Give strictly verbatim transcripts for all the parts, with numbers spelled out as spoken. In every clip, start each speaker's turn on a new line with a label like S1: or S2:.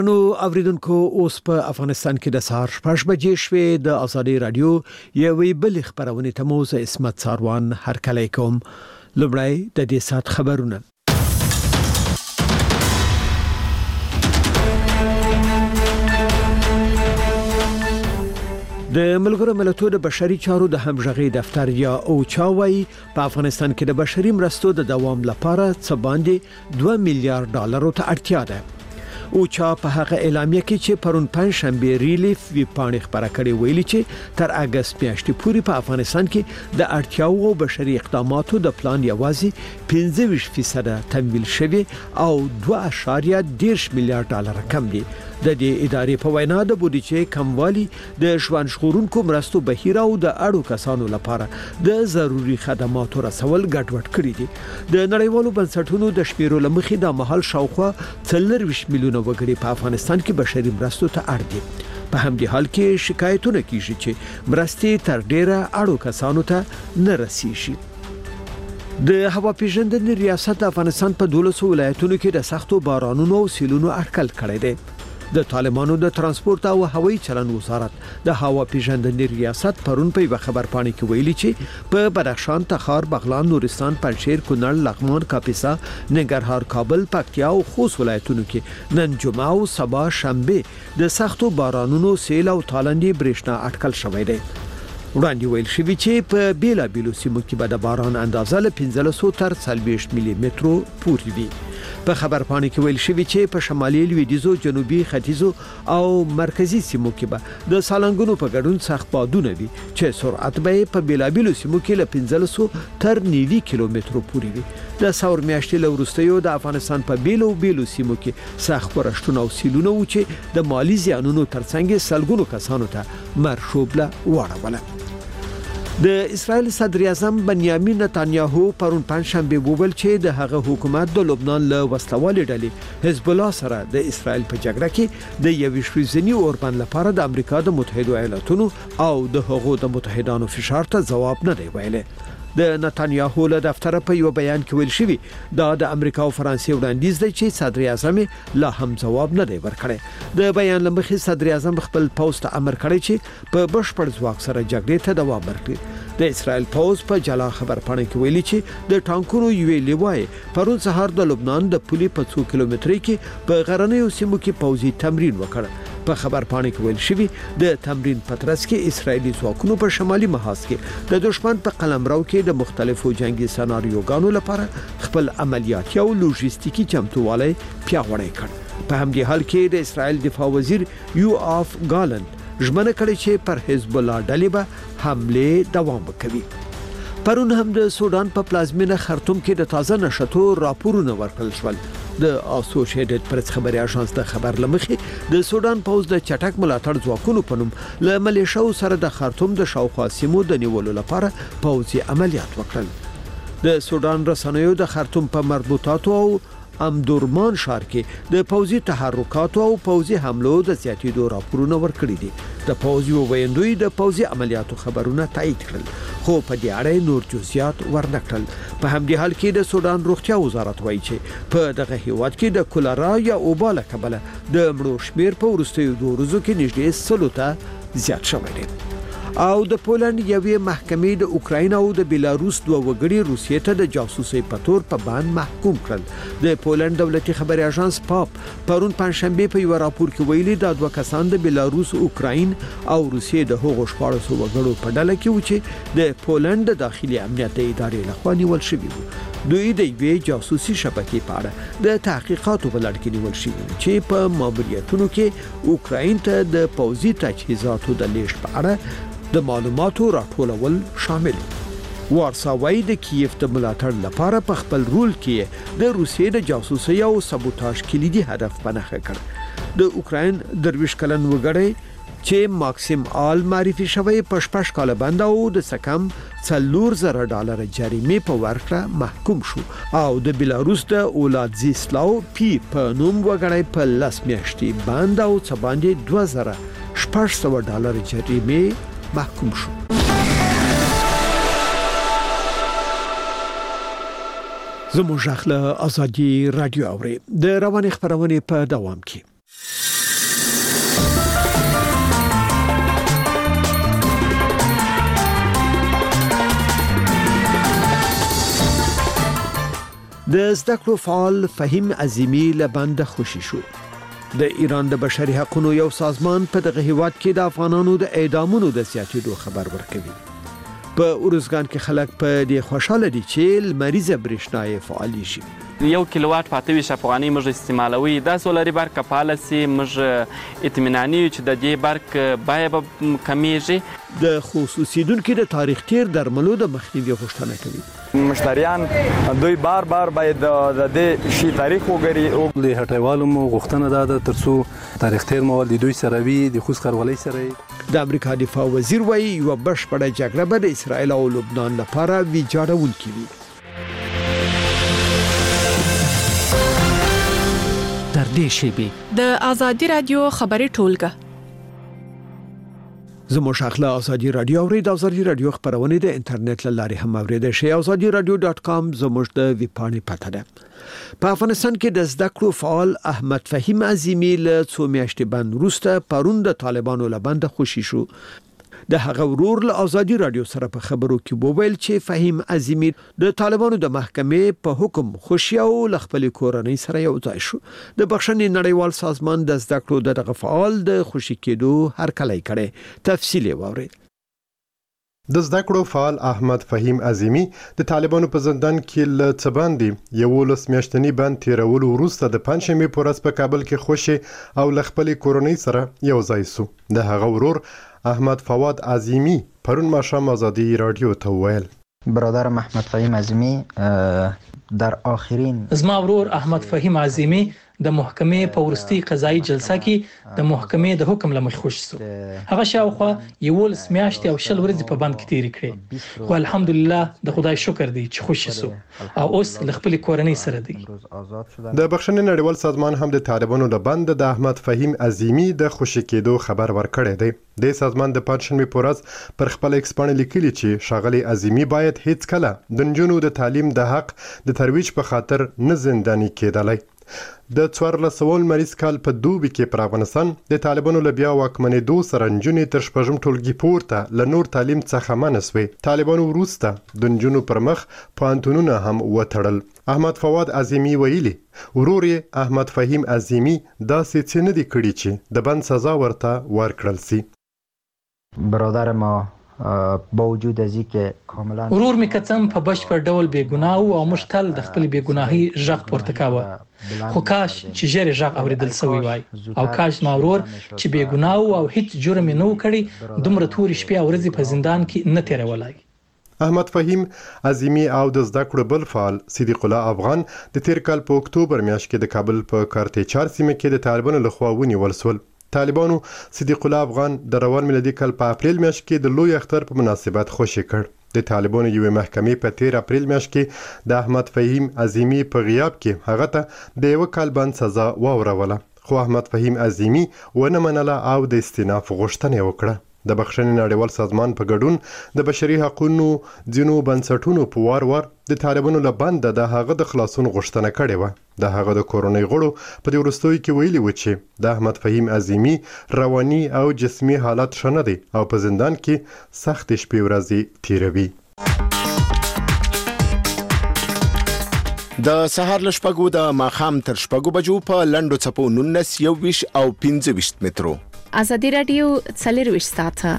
S1: نو اوریدونکو اوس په افغانستان کې د سهار شپږ بجې شوې د ازادي رادیو یوې بل خبرونه ته موزه اسمت ساروان هرکلی کوم. لومړی د دې سات خبرونه. د ملګرو ملتونو د بشري چارو د همغږي دفتر یا اوچاوي په افغانستان کې د بشري مرستو د دوام لپاره څه باندې دوه میلیارډ ډالرو ته اړتیا ده. او چا په هغه اعلامیه کې چې پرون پنځ شنبه ریلیف وی پاڼې خبره کړې ویلي چې تر اگست میاشتې پورې په افغانستان کې د اړتیاو او بشري اقداماتو د پلان یوازې پنځه ویشت فیصد تمویل شوی او دوه اعشاریه دېرش میلیارډ ډالر کم دي. د دې ادارې په وینا د بودیجې کموالی د ژوند ژغورونکو مرستو بهیر او د اړو کسانو لپاره د ضروري خدماتو رسول ګډوډ کړی دي. د نړیوالو بنسټونو د شمیرو لمخې د محل شاوخوا څلور میلیونه وګړي په افغانستان کې بشري مرستو ته اړ دي. په همدې حال کې شکایتونه کیږي چې مرستې تر ډیره اړو کسانو ته نه رسیږي. د هوا پیژندنې ریاست د افغانستان په دولسو ولایتونو کې د سختو بارانونو او سیلونو اټکل کړی دی. د طالبانو د ترانسپورت او هوایي چلند وزارت د هوا پیژندنې ریاست پرون په یو خبر پاڼه کې ویلي چې په بدخشان، تخار، بغلان، نورستان، پنجشیر، کونړ، لغمان، کاپیسا، ننګرهار، کابل، پکتیا او خوست ولایتونو کې نن جمعه او سبا شنبه د سختو بارانونو، سیل او تالندې برېښنا اټکل شوی دی. وړاندې ویل شوی چې په بیلا بیلو سیمو کې به د باران اندازه له پنځلس تر څلوېښت ملي مترو پورې وي. په خبر پاڼه کې ویل شوی چې په شمالي، لویدیځو، جنوبي، ختیځو او مرکزی سیمو کې به د سالنګونو په ګډون سخت بادونه وي چې سرعت به په بیلا بیلو سیمو کې له پنځلس تر نوي کیلومترو پورې وي. د ثور میاشتې له وروسته د افغانستان په بیلو بیلو سیمو کې سخت ورښتونه او سیلونه و چې د مالی زیانونو ترڅنګ سلګونو کسانو ته مرشوبله واړوله. د اسرائیل صدر اعظم بنیامین نتانیاهو پرون پنځشنبه وویل چې د هغه حکومت د لبنان له وسلوالې ډلې حزب الله سره د اسرائیل په جګړه کې د یوې شویزنی اوربند لپاره د امریکا د متحده ایالاتونو او د هغو د متحدانو فشار ته ځواب نه دی ویلی. د نتانیاهو له دفتر په یو بیان کې ویل شوی دا د امریکا او فرانسې وړاندیز دی چې صدر اعظم لا هم ځواب نه دی ورکړی. د بیان لمخې صدر اعظم خپل پوسټ امر کړی چې په بشپړ ځواک سره جګړې ته دوام ورکړي. د اسرائیل پوز په جلا خبر پاڼه کې ویلي چې د ټانکونو یوې لیوای پرون سهار د لبنان د پولي په څو کیلومتري کې په غرنیو سیمو کې پوځي تمرین وکړ. په خبر پاڼه کې ویل شوی د تمرین پترس کې اسرائیلي ځواکونو په شمالي محاذ کې د دشمن په قلمرو کې د مختلفو جنگي سناریوګانو لپاره خپل عملیاتي او لوجستیکي چمتووالی پیاوړی کړ. په همدې حال کې د اسرائیل دفاع وزیر یو اف ګالند ژمنه کړې چې پر حزب الله ډلې به حمله دوام وکوي. پرون هم د سودان په پلازمینه خرطوم کې د تازه نشټو راپورونه ورکړل شول. د اسوسییټډ پریس خبري اژانس د خبر لمخې د سودان پوز د چټک ملاتړ ځواکونو په نوم له ملیشو سره د خرطوم د شاوخوا سیمو د نیولو لپاره پوځي عملیات وکړل. د سودان رسنیو د خرطوم په مربوطاتو او امدورمان ښار کې د پوځي تحرکاتو او پوځي حملو د زیاتېدو راپورونه ورکړي دي. د پوځي ویندوی د پوځي عملیاتو خبرونه تایید کړل خو په دې اړه نور جزئیات ورنکړل. په همدې حال کې د سودان روغتیا وزارت وایي چې په دغه هیواد کې د کولرا یا اوبا له کبله د مړو شمیر په وروستیو دوه ورځو کې نږدې سلو ته زیات شوی دی. او د پولند یوې محکمې د اوکراین او د بیلاروس دوه وګړي روسیې ته د جاسوسۍ په تور په باندې محکوم کړل. د پولند دولتي خبري اژانس پاپ پرون پنځشنبه په یو راپور کې ویلي دا دوه کسان د بیلاروس، اوکراین او روسیې د هغو شپاړس وګړو په ډله کې و چې د پولند د داخلي امنیت ادارې لخوا نیول شوي وو. دوی د یوې جاسوسي شبکې په اړه د تحقیقاتو په لړ کې نیول شوي چې په ماموریتونو کې اوکراین ته د پوځي تجهیزاتو د لیږد په اړه د معلوماتو راټولول شامل. وارسا وايي د کیف د ملاتړ لپاره په خپل رول کې د روسیې د جاسوسۍ او سبوتاژ کلیدي هدف پنهخه کړ. د اوکراین درویش کلن وګړی چې ماکسیم آل معرفي شوی په شپږ کال باندې او د سکم څلور زره ډالر جریمې په ورکړه محکوم شو او د بیلاروس د اولادزیسلاو پی په نوم وګړی په لاس میاشتې باندې او څه باندې دوه زره شپږ سوه ډالر جریمې محکوم شو. زموږ خپل ازادي رادیو اوري د رواني خبرونه په دوام کې د زده کړو فعال فهیم عظیمی لبند خوشی شو. د ایران د بشري حقوقو یو سازمان په دغه هیواد کې د افغانانو د اعدامونو د زیاتېدو خبر ورکوي. په اورزګان کې خلک په دې خوشاله دي چې لمریزه برېښنا یې فعالي شي.
S2: یو کیلووات په اته ویشت افغانۍ موږ استعمالوي. دا سولري برق که فعاله سي موږ اطمیناني یو چې د دې برق بیه به کمیږي.
S1: د خصوصیدونکو د تاریخ تیر درملو د مخنیوي غوښتنه کوي.
S3: مشتریان دوی بار بار باید د دې شي تاریخ وګوري.
S4: د هټیوالو مو غوښتنه ده ترڅو تاریخ تیر مواد دوی سره وي د خوست خرولۍ سره.
S1: د امریکا دفاع وزیر وایي یو بشپړه جګړه به د اسرائیل او لبنان لپاره ویجاړونکې وي.
S5: در دې شیبې
S6: د آزادي رادیو خبري ټولګه
S1: زموږ شاخله آزادي رادیو او د آزادي رادیو خبرونه د انټرنیټ لارې هم اوریدل شي. آزادي رادیو ډاٹ کام زموږ د ویبپاڼې پته ده. په افغانستان کې د زده کړو فعال احمد فهیم عظیمی له څو میاشتې بند وروسته پرون د طالبانو لبند خوشی شو. د هغه ورور له آزادي رادیو سره په خبرو کې وویل چې فهیم عظیمی د طالبانو د محکمې په حکم خوشی او خپل کورنۍ سره یو ځای شو. د بخښنې نړیوال سازمان د زده کړو دغه فعال د خوشی کېدو هرکلی کړي. تفصیل واورئ.
S7: د زده کړو فعال احمد فهیم عظیمی د طالبانو په زندان کې له څه باندې یو لس میاشتنی بند تیرولو وروسته د پنځشنبې په ورځ په کابل کې خوشی او له خپل کورنۍ سره یو ځای شو. د هغه ورور احمد فواد عظیمی پرون ماښام آزادی رادیو ته وویل:
S8: برادرم احمد فهیم عظیمی در آخرین
S9: زما ورور احمد فهیم عظیمی د محکمې په ورستي قضایي جلسه کې د محکمې د حکم لمخ خوش شو. هغه شاوخوا یولس میاشتې او شل ورځې په بند کې تیرې کړې خو الحمدلله د خدای شکر دی چې خوش شو او اوس له خپل کورنۍ سره دی.
S7: د بخښنې نړیوال سازمان هم د طالبانو له بند د احمد فهیم عظیمی د خوشی کېدو خبر ورکړی دی. د سازمان د پنځشنبې په ورځ پر خپل ایکس باندې لیکلي چې ښاغلی عظیمی باید هیڅ کله د نجونو د تعلیم د حق د ترویج په خاطر نه زنداني کېدلی. د څوارلس سوه لمریز کال په دوبي کې پر افغانستان د طالبانو له بیا واکمنېدو سره نجونې تر شپږم ټولګي پورته له نور تعلیم څخه منع سوې. طالبانو وروسته د نجونو پر مخ پوهنتونونه هم وتړل. احمد فواد عظیمی ویلي ورور یې احمد فهیم عظیمی داسې څه نه دي کړي چې د بند سزا ورته ورکړل سي.
S8: برادر ما با وجود از اینکه کاملا
S9: ورور می کڅم په بشپړ ډول بې ګناه او موږ تل د خپل بې ګناهي ژغ پورته کاوه. خو کاش چې ژر ژغ اوریدل سوی وای او کاش ما ورور چې بې ګناه او هیڅ جرم نه وکړي دومره تورې شپې او ورځې په زندان کې نه تیرولای.
S7: احمد فهیم عظیمی او د زده کړو بل فعال صدیق الله افغان د تیر کال په اکتوبر میاشت کې د کابل په کارتیچار سیمه کې د طالبانو لخوا ونیول شول. طالبانو صدیق الله افغان د روان میلادي کال په اپریل میاشت کې د لوی اختر په مناسبت خوشی کړ. د طالبانو یوې محکمې په تیر اپریل میاشت کې د احمد فهیم عظیمی په غیاب کې هغه ته د یو کال بند سزا واوروله خو احمد فهیم عظیمی ونه منله او د استیناف غوښتنه وکړه. د بخښنې نړیوال سازمان په ګډون د بشري حقوقو ځینو بنسټونو په وار وار د طالبانو له بنده د هغه د خلاصون غوښتنه کړې وه. د هغه د کورنۍ غړو په دې وروستیو کې ویلي و چې د احمد فهیم عظیمی رواني او جسمي حالت ښه نه دی او په زندان کې سختې شپې ورځې تیروي.
S10: د سهار له شپږو د ماښام تر شپږو بجو په لنډو څپو نولس یوویشت او پنځه ویشت مترو.
S6: آزادي رادیو څلرویشت ساعته.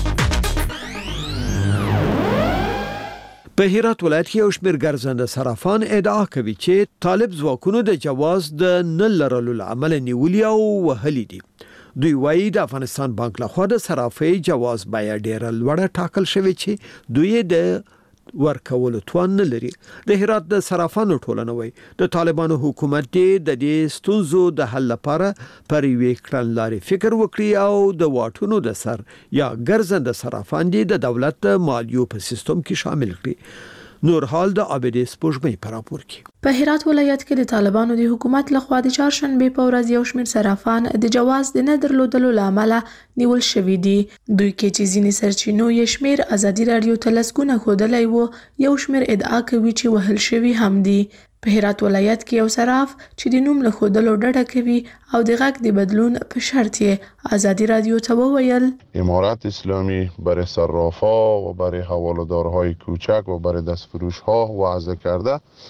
S1: په هرات ولایت کې یو شمېر ګرځنده صرافان ادعا کوي چې طالب ځواکونو د جواز د نه لرلو له امله نیولي او وهلي دي. دوی وایي د افغانستان بانک لخوا د صرافۍ جواز بیه ډېره لوړه ټاکل شوې چې دوی د ورکولو توان نه لري. د هرات د صرافانو ټولنه وایي د طالبانو حکومت د دې ستونزو د حل لپاره پر یوې کړنلارې فکر وکړي او د واټونو د سر یا ګرځنده صرافان دي د دولت د مالیو په سیستم کې شامل کړي. نور حال د عابدې سپوږمۍ په راپور کې.
S11: په هرات ولایت کې د طالبانو د حکومت لخوا د چهارشنبې په ورځ یو شمېر صرافان د جواز د نه درلودلو له امله نیول شوي دي. دوی کې چې ځینې سرچینو یې شمېر آزادي رادیو ته لسګونه ښودلی و، یو شمېر ادعا کوي چې وهل شوي هم دي. په هرات ولایت کې یو صراف چې د نوم له ښودلو ډډه کوي او د غږ د بدلون په شرط یې آزادی رادیو ته وویل:
S12: امارت اسلامی برای صرافا و برای حواله‌دارهای کوچک و برای دستفروش‌ها وضع کرده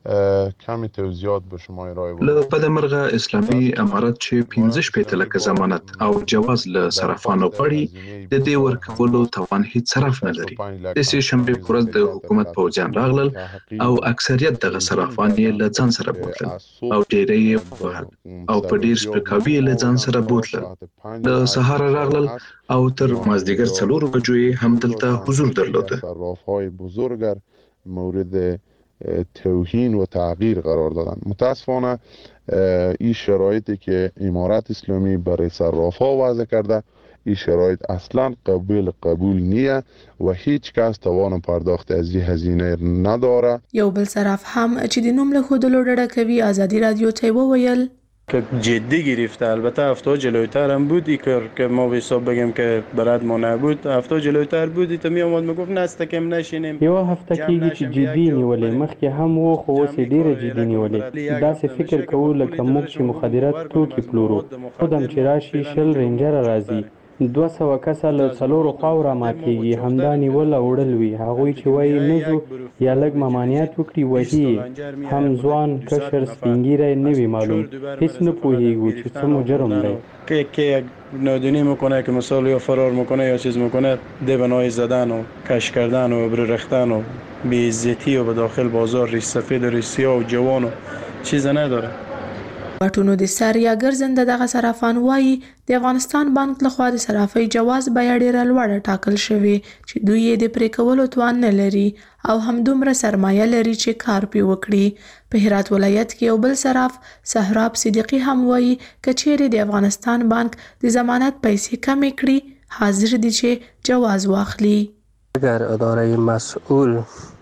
S12: کمی توضیحات به شما ارائه
S13: له پدمرغه اسلامي امارات چې پنځه شپېته لکه ضمانت او جواز له صرافانو غواړي د دې ورکولو توان هیڅ صرف نه لري. د سې شنبې پر ورځ د حکومت پوځیان راغلل او اکثریت دغه صرافان یې له ځان سره بوتل او ډېری یې او په ډېر سپکاوي له ځان سره بوتل. د سهار راغلل او تر مازدیګر څلور بجو یې هم دلته حضور درلود.
S12: صراف‌های بزرگ مورد توهین و تغییر قرار دادن. متاسفانه این شرایطی که امارت اسلامی برای صراف‌ها وضع کرده این شرایط اصلا قابل قبول نیه و هیچ کس توان پرداخت از این هزینه نداره.
S11: یو بل صراف هم چې د نوم له خودلو ډډه کوي آزادی رادیو ته وویل
S14: که جدی گرفته. البته هفته جلویتر هم بودی که ما به حساب بگم که برات ما نبود هفته جلویتر بودی تا می اومد میگفت نست کم نشینیم.
S15: یو هفته کېږي چې جدي نیولې مخکې هم وو خو اوس ډیره جدي نیولې. داسې فکر کوو لکه موږ چې مخدرات توکي پلورو خودم چې راشي شل رینجر راځي دوه سوه کسه له څلورو خواو راماتېږي همدا نیول او وړل وي. هغوی چې وایي نه ځو یا لږ ممانعت وکړي وهي هم ځوان کشر سپینګیری نه وي معلوم هیڅ نه پوهیږو چې څه مو جرم دی.
S14: که که نادونی میکنه که مثال یا فرار میکنه یا چیز میکنه ده بنای زدن و کش کردن و ابرو رختن و بی‌عزتی و به داخل بازار ریش سفید و ریش سیاه و جوان و چیز نداره.
S11: واټونو د سر یا ګرځنده دغه صرافان وایي د افغانستان بانک لخوا د صرافۍ جواز بیه ډېره لوړه ټاکل شوې چې دوی یې د پرې کولو توان نه لري او همدومره سرمایه لري چې کار پرې وکړي. په هرات ولایت کې یو بل صراف سهراب صدیقي هم وایي که چیرې د افغانستان بانک د ضمانت پیسې کمې کړي حاضر دي چې جواز واخلي.
S16: اگر اداره مسئول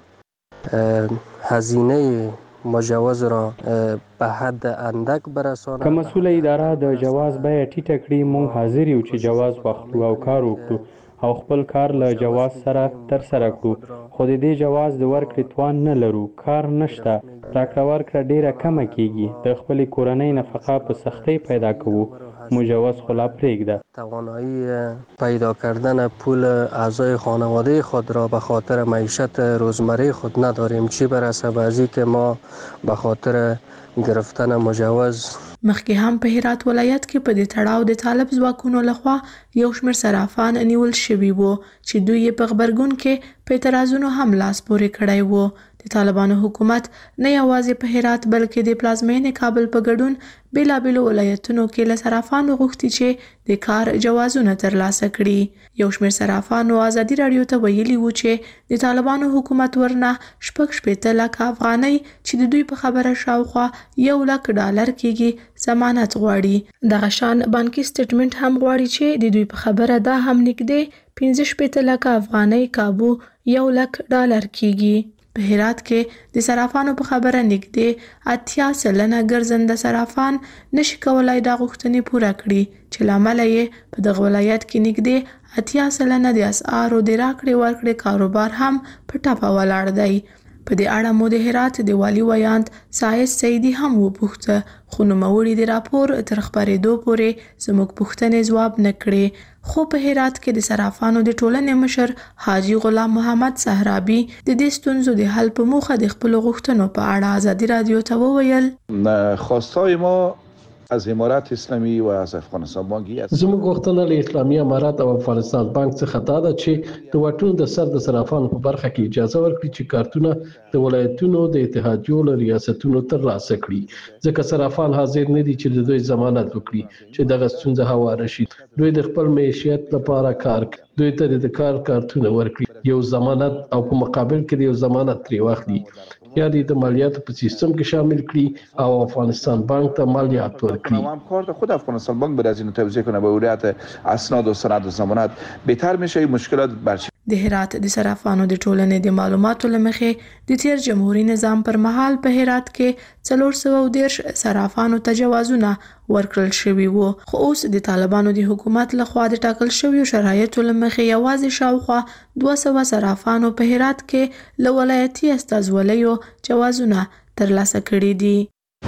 S16: هزینه مجوز را به حد اندک برسانه.
S15: که مسئول اداره د جواز بیه ټیټه کړي موږ حاضر یو چې جواز واخلو او کار وکړو او خپل کار له جواز سره تر سره کړو خو د دې جواز د ورکړې توان نه لرو کار نشته راکړه ورکړه ډیره کمه کیږي د خپلې کورنۍ نفقه په سختۍ پیدا کوو مجوز خو لا پرېږده.
S16: توانایی پیدا کردن پول اعضای خانواده خود را به خاطر معیشت روزمره خود نداریم چی برسه به ازی که ما به خاطر گرفتن مجوز.
S11: مخکې هم په هرات ولایت کې په دې تړاو د طالب ځواکونو لخوا یو شمېر صرافان نیول شوي وو چې دوی یې په غبرګون کې په اعتراضونو هم لاس پورې کړی وو. د طالبانو حکومت نه یوازې په هرات بلکې د پلازمینې کابل په ګډون بیلابیلو ولایتونو کې له صرافانو غوښتي چې د کار جوازونه ترلاسه کړي. یو شمېر صرافانو آزادي راډیو ته ویلي وو چې د طالبانو حکومت ورنه شپږ شپېته لکه افغانۍ چې د دوی په خبره شاوخوا یو لک ډالر کېږي ضمانت غواړي. دغه شان بانکي سټیټمنټ هم غواړي چې د دوی په خبره دا هم نږدې پنځه شپېته لکه افغانۍ کابو یو لک ډالر کېږي. په هرات کې د صرافانو په خبره نږدې اتیا سلنه ګرځنده صرافان نشي کولای دا غوښتنې پوره کړي چې لامل یې په دغه ولایت کې نږدې اتیا سلنه د اسعارو د راکړې ورکړې کاروبار هم په ټپه ولاړ دی. په دې اړه مو د هرات د والي ویاند سایس سیدي هم وپوښته خو نوموړي د راپور تر خپرېدو پورې زموږ پوښتنې ځواب نه کړې. خو په هرات کې د صرافانو د ټولنې مشر حاجي غلام محمد صحرابي د دې ستونزو د حل په موخه د خپلو غوښتنو په اړه آزادي رادیو ته وویل
S17: خواستای ما از امارت اسلامی و از افغانستان بانکی است.
S18: زموږ غوښتنه له اسلامي امارت او افغانستان بانک څخه دا ده چې د واټونو د سر د صرافانو په برخه کې اجازه ورکړي چې کارتونه د ولایتونو د اتحادیو له ریاستونو ترلاسه کړي ځکه صرافان حاضر نه دي چې د دوی ضمانت وکړي چې دغه ستونزه هواره شي. دوی د خپل معیشت لپاره کار کوي دوی ته د کار کارتونه ورکړي یو ضمانت او په مقابل کې یو ضمانت ترې واخلي یا د مالیاتو په سیستم کې شامل کړي او افغانستان بانک ته مالیات ورکړي.
S17: همکار خود افغانستان بانک بر از این توضیح کنه به ولیت اسناد و سند و ضمانت بهتر میشه مشکلات برچ.
S11: د هرات د صرافانو د ټولنې د معلوماتو لمخې د تیر جمهوریت نظام پر مهال په هرات کې څلور سوه دېرش صرافانو ته جوازونه ورکړل شوي وو خو اوس د طالبانو د حکومت لخوا د ټاکل شویو شرایطو لمخې یوازې شاوخوا دوه سوه صرافانو په هرات کې له ولایتي استازولیو جوازونه ترلاسه کړي دي.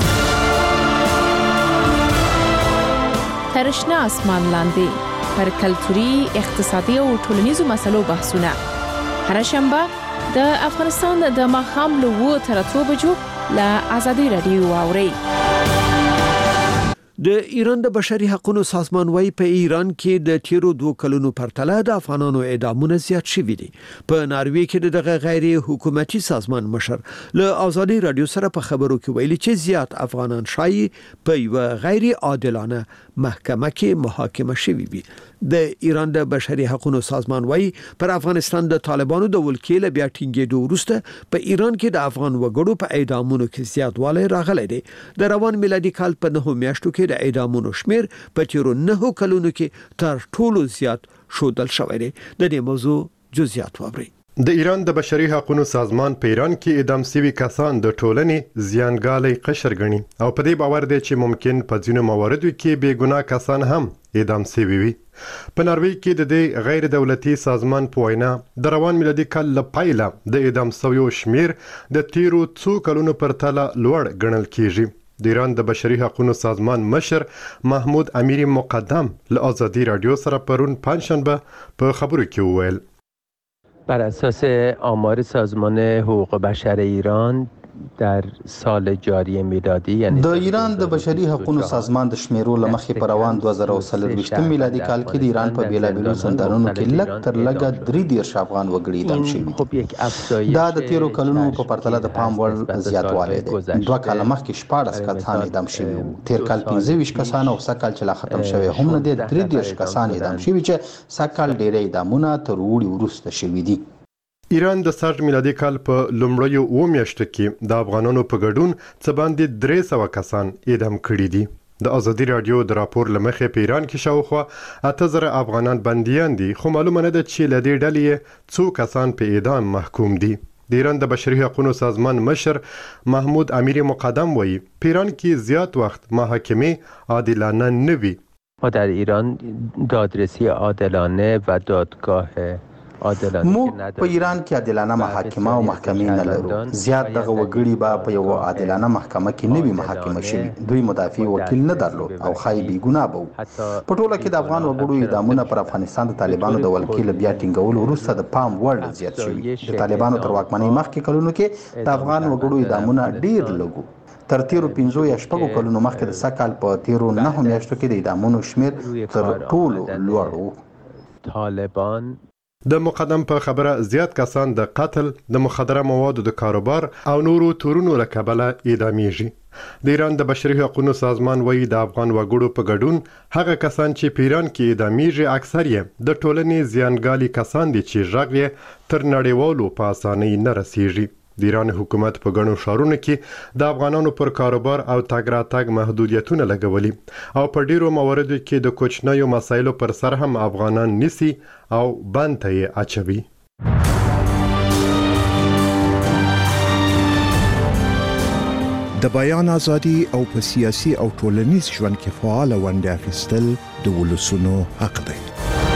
S6: تر شنه اسمان لاندې پر کلتوري، اقتصادي او ټولنیزو مسلو بحثونه. هر شنبه د افغانستان د ماښام له اووه تر اتو بجو له ازادي رادیو واوري.
S1: د ایران د بشري حقوقو سازمان وايي په ایران کې د تیرو دوه کلونو پرتله د افغانانو اعدامونه زیات شوي دي. په ناروې کې دغه غیر حکومتي سازمان مشر له ازادي رادیو سره په خبرو کې ویلي چې زیات افغانان شایي په یو غیر عادلانه محکمه کې محاکمه شوي وي. د ایران د بشري حقوقو سازمان وايي پر افغانستان د طالبانو د ولکې له بیا ټینګېدو وروسته په ایران کې د افغان وګړو په اعدامونو کې زیاتوالی راغلی دی. د روان میلادي کال په نهو میاشتو کې د اعدامونو شمیر په تیرو نهو کلونو کې تر ټولو زیات ښودل شوی دی. د دې موضوع جزئیات واورئ.
S7: د ایران د بشري حقوقو سازمان په ایران کې اعدام شوي کسان د ټولنې زیانګالي قشر ګڼي او په دې باور دی چې ممکن په ځینو مواردو کې بې ګناه کسان هم اعدام شوي وي. په ناروې کې د دې غیر دولتي سازمان په وینا د روان میلادي کال له پیله د اعدام شویو شمیر د تیرو څو کلونو پرتله لوړ ګڼل کیږي. د ایران د بشري حقوقو سازمان مشر محمود امیری مقدم له ازادي رادیو سره پرون پنځشنبه په خبرو کې وویل
S19: بر اساس آمار سازمان حقوق بشر ایران در سال جاری میلادی یعنی
S20: د ایران د بشري حقوقو سازمان د شمیرو لمخې په روان دوه زره څلرویشتم میلادي کال کې د ایران په بیلابیلو زندانونو کې لږ تر لږه درې دېرش افغان وګړي اعدام شوي. دا د تیرو کلونو په پرتله د پام وړ زیاتوالی دی. دوه کاله مخکې شپاړس کسان اعدام شوي وو. تیر کال پنځه ویشت کسان او سږ کال چې لا ختم شوی هم نه دی درې دېرش کسان اعدام شوي چې سږ کال ډېری اعدامونه تر اوړي وروسته شوي دي.
S7: ایران د سږ میلادي کال په لومړیو اوو میاشتو کې د افغانانو په ګډون څه باندې درې سوه کسان اعدام کړي دي. د ازادي رادیو د راپور له مخې په ایران کې شاوخوا اته زره افغانان بندیان دي خو معلومه نه ده چې له دې ډلې څو کسان په اعدام محکوم دي. د ایران د بشري حقوقو سازمان مشر محمود امیری مقدم وایي په ایران کې زیات وخت محاکمې عادلانه نه وي.
S19: ما در ایران دادرسی عادلانه و دادگاه
S20: موږ په ایران کې عادلانه محاکمه او محکمې نه لرو. زیات دغه وګړي به په یو عادلانه محکمه کې نه وي محاکمه شوي. دوی مدافع وکیل نه درلود او ښایي بې ګناه به وو. په ټوله کې د افغان وګړو اعدامونه پر افغانستان د طالبانو د ولکې له بیا ټینګولو وروسته د پام وړ زیات شوي. د طالبانو تر واکمنۍ مخکې کلونو کې د افغان وګړو اعدامونه ډېر لږ وو. تر تیرو پنځو یا شپږو کلونو مخکې د سږ کال په تیرو نهو میاشتو کې د اعدامونو شمیر تر ټولو لوړ وو.
S19: طالبان
S7: د مقدم په خبره زیات کسان د قتل، د مخدره موادو د کاروبار او نورو تورونو له کبله اعدامیږي. د ایران د بشري حقوقو سازمان وایي د افغان وګړو په ګډون هغه کسان چې په ایران کې اعدامیږي اکثر یې د ټولنې زیانګالي کسان دي چې غږ یې تر نړیوالو په اسانۍ نه رسیږي. د ایران حکومت په ګڼو ښارونو کې د افغانانو پر کاروبار او تګ راتګ محدودیتونه لګولي او په ډیرو مواردو کې د کوچنیو مسایلو پر سر هم افغانان نیسي او بند ته یې اچوي.
S21: د بیان ازادي او په سیاسي او ټولنیز ژوند کې فعال ونډه اخیستل د ولسونو حق دی.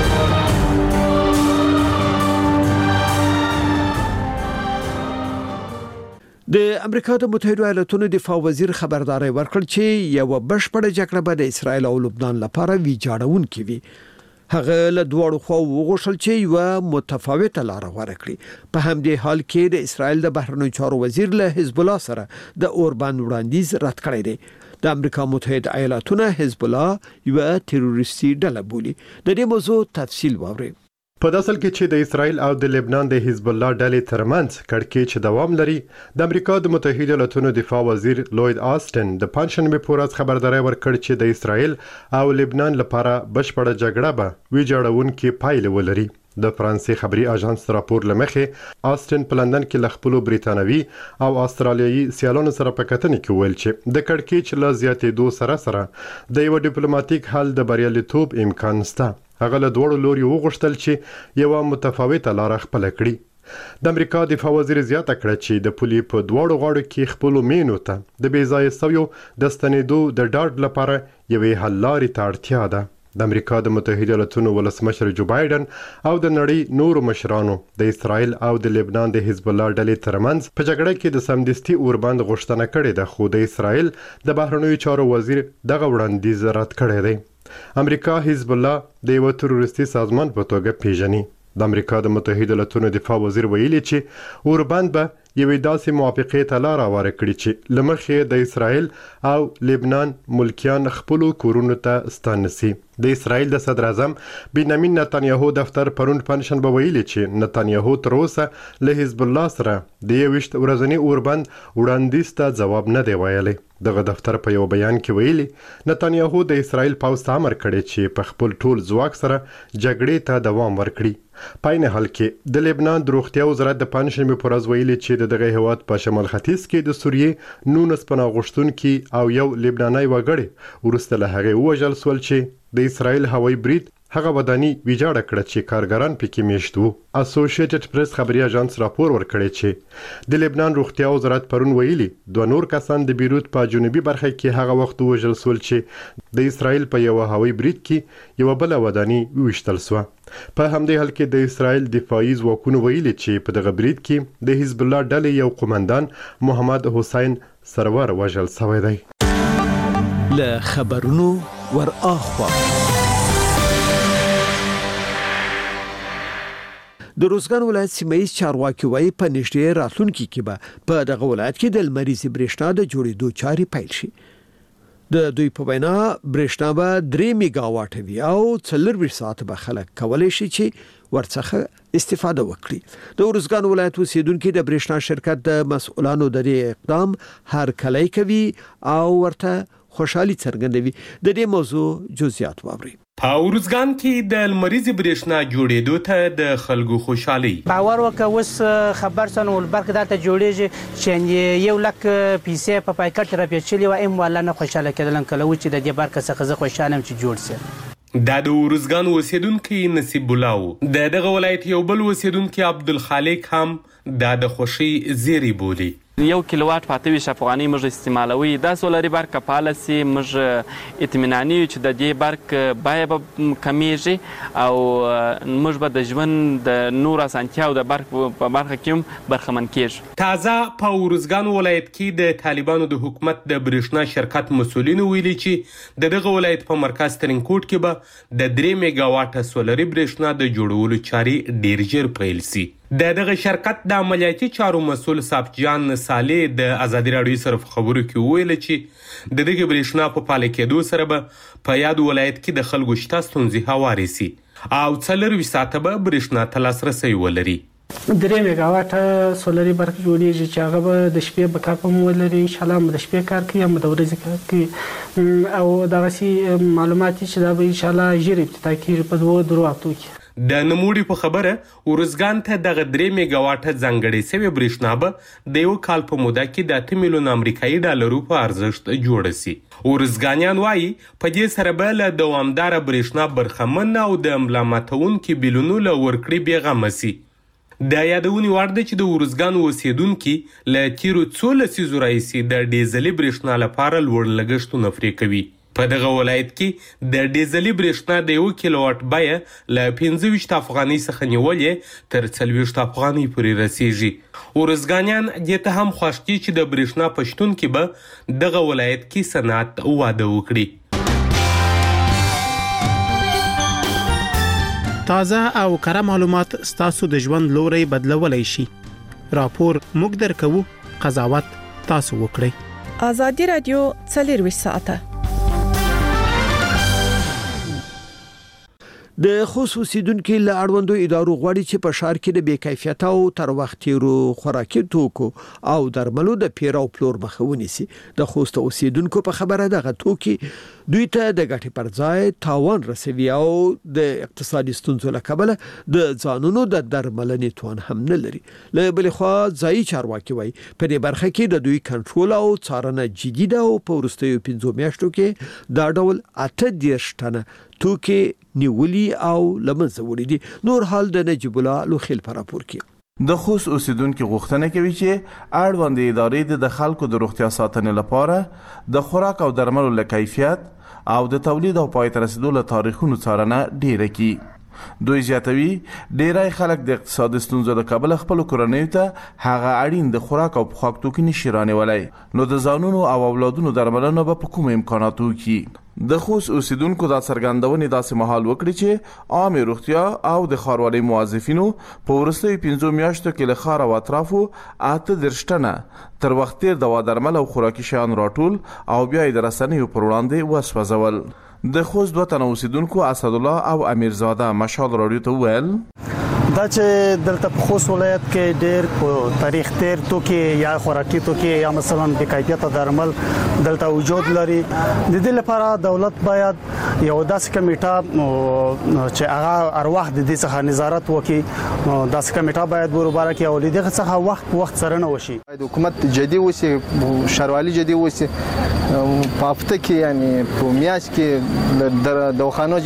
S1: د امریکا د متحده ایالاتونو دفاع وزیر خبرداري ورکړ چې یو بشپړه جګړه به د اسرایل او لبنان لپاره ویجاړونکې وي. هغه له دواړو خواو وغوښتل چې یو متفاوته لار غوره کړي. په همدې حال کې د اسرایل د بهرنیو چارو وزیر له حزب الله سره د اوربند وړاندیز رد کړی دی. د امریکا متحده ایالاتونه حزب الله یو تروریستي ډله بولي. د دې موضوع تفصیل واورئ.
S7: په داسل کې چې د اسرایل او د لبنان د حزب الله ډلې ترمنځ کړکېچ چې دوام لري، د امریکا د متحده ایالاتونو دفاع وزیر لوید آسټن د پنځشنبه په ورځ خبرداري ورکړه چې د اسرایل او لبنان لپاره بشپړه جګړه به ویجاړونکې پایلې ولري. د فرانسې خبري اژانس راپور لمخې آسټن په لندن کې ل خپل بریتانوي او استرالیایي سیالانو سره په کتنې کې ویل چې د کړکېچ له زیاتېدو سره سره د یو ډیپلوماټیک حل د بریالیتوب امکان شته. هغه له دوړو لوري وغوښتل چې یو متفاوته لار خپل کړي. د امریکا دفاع وزیر زیاته کړه چې د پولې په دواړو غاړو کې خپل مینو ته د بې ځایه سویو د ستنېدو د ډاډ لپاره یوې حل لارې ته اړتیا ده. د امریکا د متحده ایالاتونو ولسمشر جو بایدن او د نړۍ نورو مشرانو د اسرایل او د لبنان د حزب الله ډلې ترمنځ په جګړه کې د سمدستي اوربند غوښتنه کړې ده، خو د اسرایل د بهرنیو چارو وزیر دغه وړاندیز رد کړی دی. امریکا حزب الله د یو تروریستي سازمان په توګه پیژني. د امریکا د متحده ایالاتونو دفاع وزیر ویلي چې اوربند به یوې داسې موافقې ته لار هواره کړې چې له مخې د اسرائیل او لبنان ملکیان خپلو کورونو ته ستانه سي. د اسرائیل د صدر اعظم بنیامین نتانیاهو دفتر پرون پنځشنبه ویلي چې نتانیاهو تر اوسه له حزب الله سره د یویشت ورځني اوربند وړاندیز ته ځواب نه دی ویلی. دغه دفتر په یو بیان کې ویلي نتانیاهو د اسرائیل پوځ ته امر کړی چې په خپل ټول ځواک سره جګړې ته دوام ورکړي. په عین حال کې د لبنان د روغتیا وزارت د پنځشنبې په ورځ ویلي چې د دغه هیواد په شمال ختیځ کې د سوریې نولس پناه غوښتونکي او یو لبناني وګړی وروسته له هغې ووژل سول چې د اسرائیل هوایي برید هغه وداني ویجاړه کړه چې کارګران پکې میشت وو. اسوسییټډ پریس خبري اژانس راپور ورکړی چې د لبنان روغتیا وزارت پرون ویلي دوه نور کسان د بیروت په جنوبي برخه کې هغه وخت وژل سول چې د اسرائیل په یو هوایي برید کې یو بل وداني وشتل سو. په همدې حال کې د اسرائیل دفاعي ځواکونو ویلي چې په دغه برید کې د حزب الله ډلې یو قومندان محمد حسین سرور وژل شوی دی.
S1: له خبرونو ور اخوا د روزګان ولایت سیمایي چارواکي وایي په نږدې راتلونکي کې به په دغه ولایت کې د لمریزې برېښنا د جوړېدو چارې پیل شي. د دوی په وینا برېښنا به درې میگا واټه وي او څلورویشت ساعته به خلک کولی شي چې ورڅخه استفاده وکړي. د روزګان ولایت اوسیدونکو د برېښنا شرکت د مسؤلانو د دې اقدام هرکلی کوي او ورته خوشحالي څرګندوي. د دې موضوع جزئیات واوري.
S2: په ورزګان کې د لمریزې برېښنا جوړېدو ته د خلکو خوشحالي
S22: باور وکړه. اوس خبر سن ولبرګ دلته جوړېږي چې یو لک پیسې په پاکټ راپېچلي و ایم والا نه خوشاله کېدل کله و چې د دې برکه څخه زه خوشاله یم چې جوړ سي.
S2: دا د ورزګان اوسیدونکي نصیب الله و. د دغه ولایت یو بل اوسیدونکي عبدالخالق هم دا د خوشي زیری بولي.
S23: یو کیلووات په اته ویشت افغانۍ موږ استعمالوي. دا سولري برق فعاله سي موږ اطمیناني یو چې د دې برق بیه به کمیږي او موږ به د ژوند د نور اسانتیاو د برق په برخه کې هم برخمن کیږو.
S2: تازه په ورزګان ولایت کې د طالبانو د حکومت د برېښنا شرکت مسؤلینو ویلي چې د دغه ولایت په مرکز ترینکوټ کې به د درې میگا واټه سولري برېښنا د جوړولو چارې ډیر ژر پیل سي. د دغه شرکت د عملیاتي چارو مسؤل صافجان صالح د ازادي راډیو سره خبرو کې ویل چې د دغه برېښنا په پاله کېدو سره به په یاد ولایت کې د خلکو شته ستونزې هوارې سي او څلورویشت ساعته به برېښنا ته لاسرسی ولري.
S22: درې میگا واټه سولري برق جوړېږي چې هغه به د شپې بکاپ هم ولري. انشاءالله هم د شپې کار کوي هم د ورځې کار کوي او دغسې معلومات چې دا به انشاءالله ژر ابتدا کېږي په دوه درو هفتو کې.
S2: د نموړي په خبره ورزګان ته دغه درې میگا واټه ځانګړې سوې برېښنا به د یو کال په موده کې د اته میلیون امریکایي ډالرو په ارزښت جوړه سي. ورزګانیان وایي په دې سره به له دوامداره برېښنا برخمن او د ملا ماتونکي بیلونو له ورکړې بېغمه سي. د یادونې وړ ده چې د ورزګان اوسیدونکي له تیرو څو لسیزو راهیسې د ډیزلي برېښنا لپاره لوړ لګښتونه پرې کوي. په دغه ولایت کې د ډیزلي برېښنا د یو کیلووات بیه له پنځه ویشت افغانۍ څخه نیولې تر څلوېښت افغانۍ پورې رسیږي. ورزګانیان دې ته هم خوښ دي چې د برېښنا په شتون کې به دغه ولایت کې صنعت واده وکړي.
S24: تازه او کره معلومات ستاسو د ژوند لوري بدلولای شي. راپور موږ درکوو، قضاوت تاسو وکړئ.
S25: ازادي رادیو څلورویشت ساعته
S1: د خصوصي دونکو له اړوندو ادارو غواړي چې په ښار کې د بې کیفیته او تر وخت تیرو خوراکي توکو او درملو د پیر او پلور مخه ونیسي. د خوست اوسیدونکو په خبره دغه توکي دوی ته د ګټې پر ځای تاوان رسوي او د اقتصادي ستونزو له کبله د ځانونو د درملنې توان هم نه لري. له بلې خوا ځایي چارواکي وایي په دې برخه کې د دوی کنټرول او څارنه جدي ده او په وروستیو پنځو میاشتو کې دا ډول اته دېرش ټنه توکي نیولي او لمنځه وړي دي. نور حال د نجیب الله لوخیل په راپور کې.
S26: د خوست اوسیدونکو غوښتنه کوي چې اړوند ادارې د خلکو د روغتیا ساتنې لپاره د خوراک او درملو له کیفیت او د تولید او پای ته رسیدو له تاریخونو څارنه ډیره کړي. دوی زیاتوي ډیری خلک د اقتصادي ستونزو له کبله خپل کورنیو ته هغه اړین د خوراک او پخاک توکي نشي رانیولی، نو د ځانونو او اولادونو درملنه به په کوم امکاناتو کې. د خوست اوسیدونکو دا څرګندونې داسې مهال وکړي چې عامه روغتیا او د ښاروالۍ موظفینو په وروستیو پنځو میاشتو کې له ښار او اطرافو اته دېرش ټنه تر وخت تېر دوا درمل او خوراکي شیان راټول او بیا یې د رسنیو پر وړاندې وسوځول. د خوست دوه تنه اوسیدونکو اسدالله او امیرزاده مشال راډیو ته وویل
S3: دا چې دلته په خوست ولایت کې ډېر په تاریخ تیر توکي یا خوراکي توکي یا مثلا د کیفیت درمل دلته وجود لري. د دې لپاره دولت باید یو داسې کمیټه چې هغه ارواح د دې څخه نظارت وکړي، داسې کمیټه باید بروباره کړي او دغه څخه وخت په وخت څارنه وشي.
S4: د حکومت جدي وسی ښاروالي جدي وسی په هفته کې یعنی په میاشت کې د دواخانو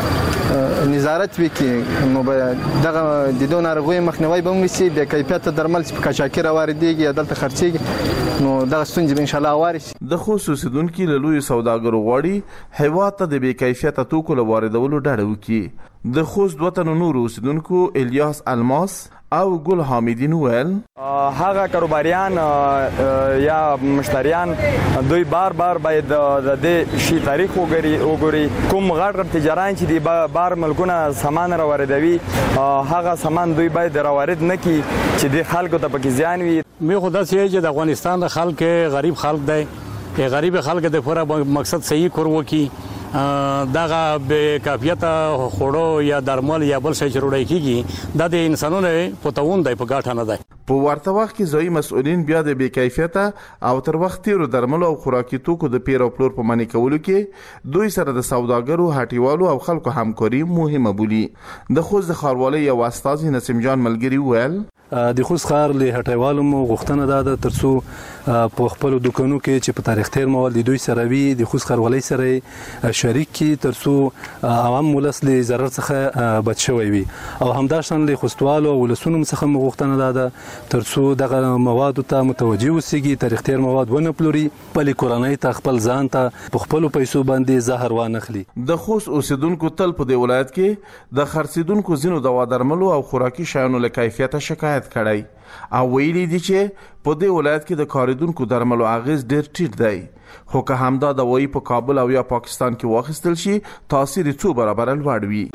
S4: نظارت وکړي، نو دغه د دوه ناروغیو مخنیوی به وشي. د کیفیت درمل چې په قاچاقي راواردېږي یا دلته خرڅېږي نو دغه ستونزې به انشاءالله هوارې شي.
S26: د خوست اوسیدونکي له لویو سوداګرو غواړي هیواد ته د بې کیفیته توکو له واردولو ډډه وکړي. د خوست دوه تنو نورو اوسیدونکو الیاس الماس او ګل حامدین ویل
S5: هغه کاروباریان یا مشتریان دوی بار بار باید د دې شی تاریخ وګوري، کوم غټ غټ تجاران چې دی بار ملکونه سامان راوردوي هغه سامان دوی باید راوارد نه کړي چې د خلکو ته پکې زیان وي.
S8: مې خو داسې چې د افغانستان د خلک غریب خلک دی، غریب خلک د پوره مقصد صحیح کور وکړي، دغه بې کیفیته خوړو یا درمل یا بل شی چې وړی کېږي دا د انسانونو پوتون دی، په ګټه نه دی.
S26: په ورته وخت کې ځایي مسؤلین بیا د بې کیفیته او تر وخت تیرو درملو او خوراکي توکو د پیر او پلور په منع کولو کې دوی سره د سوداګرو، هټیوالو او خلکو همکاري مهمه بولي. د خوست د ښاروالۍ یو استازي نسیم جان ملګري وویل
S9: د خوست ښار له هټیوالو مو غوښتنه ده د ترڅو په خپل دکانو کې چې په تاریخ تیر مواد دوی سره وي د خوست ښاروالۍ سره شریک کی ترڅو عوام ولس له ضرر څخه بچ شوی وي او همداشان له خوستوالو ولسونو څخه مو غوښتنه ده ترڅو دغه مواد ته متوجي وسیږي، تاریخ تیر مواد ونه پلوري، په کورنۍ ته خپل ځان ته په خپل پیسو باندې زهر وانخلي.
S26: د خوست اوسیدونکو تل په دې ولایت کې د خرڅیدونکو ځینو دوا درملو او خوراکي شیانو له کیفیت شکایت کړی او ویلي دي چې په دې ولایت کې د کاریدونکو درملو اغیز ډیر ټیټ دی، خو که همدا دوايي په کابل او یا پاکستان کې واخیستل شي تاثیر څو برابر لوړ وي.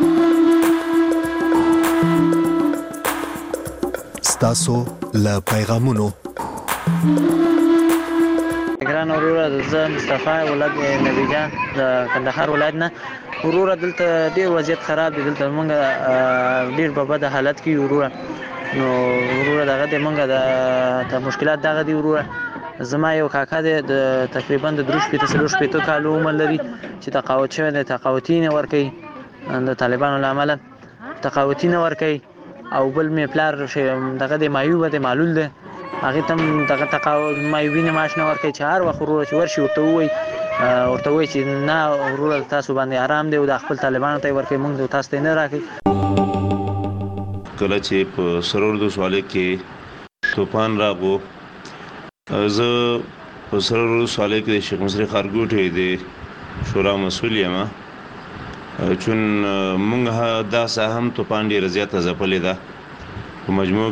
S10: ستاسو له پیغامونو
S27: ګران وروره زه مصطفی ولد نبی جان د کندهار ولایت نه. وروره دلته ډیر وضعیت خراب دی، دلته موږ ډیر په بد حالت کې وروره نو وروره دغه د موږ د مشکلات دغه دی. وروره زما یو کاکا دی د تقریبا د دروش په تسلوش په تو کالو عمر لري چې تقاوت شوی د تقاوتین ور کوي د طالبانو لامل تقاوتین ور کوي او بل می پلار دغه د مایوب د معلول دی هغه تم دغه تقاوت مایوبینه ماشنه ور کوي چې هر وخت وروره چې ورشي ورته وای ورته وای چې نه وروره تاسو باندې آرام دی او د خپل طالبانو ته ور کوي موږ تاسو ته نه راکې.
S28: کله چې په سرور د سواله کې طوفان راغو زه په سرور سواله کې د شیخ مصری خارګوټي د شورا مسؤل یم چون موږ دا سهم طوفان ډیر زیات ځپلې ده په مجموع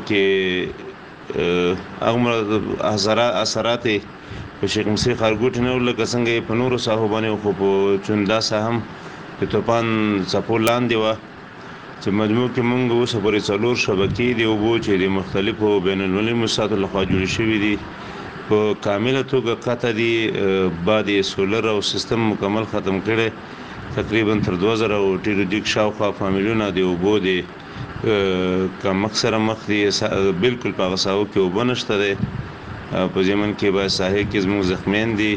S28: کې هغه اثرات په شیخ مصری خارګوټي نه لکه څنګه په نورو صاحبانو خو په چون دا سهم د طوفان ځپو لاندې و چې مجموع کې موږ اوس پرې څلور شبکې دی او چې د مختلفو بین المللي موسساتو لخوا جوړې شوې دي په کامله توګه قطع دي، بعد سولر او سیستم مکمل ختم کړي، تقریبا تر دوه زره او ټیرو دیک شاوخوا فامیلونه دی او بو دي کم اکثره مخ دي بالکل په غساو کې وبنشته دي په زمون کې به ساحه کې زموږ زخمین دي.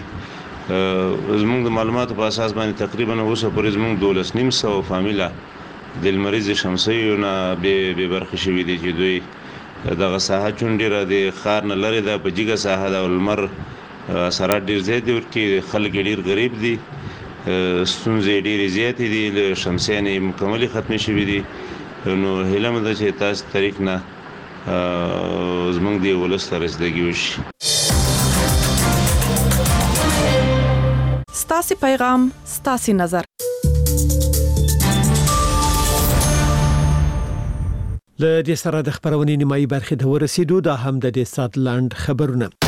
S28: زموږ د معلوماتو په اساس باندې تقریبا اوس پرې زموږ دولس نیم سو فامیله د مریض شمسیو نه به برخه شوی دي چې دوی دغه ساحه چون ډیره د خار نه لري ده په جګه ساحه د المر اثرات ډیر زیات دي ورکې خلک ډیر غریب دي، ستونزې ډیر زیات دي، له شمسیانې مکمل ختم شوی دي. نو هیله مده چې تاسو طریق نه زمونږ دی ولس ته رسیدګي وشي.
S25: ستاسو پیغام ستاسو نظر
S1: له دې سره د خبرونې نیمایي برخې ته ورسېدو دا هم د دې سات لاند خبرونه.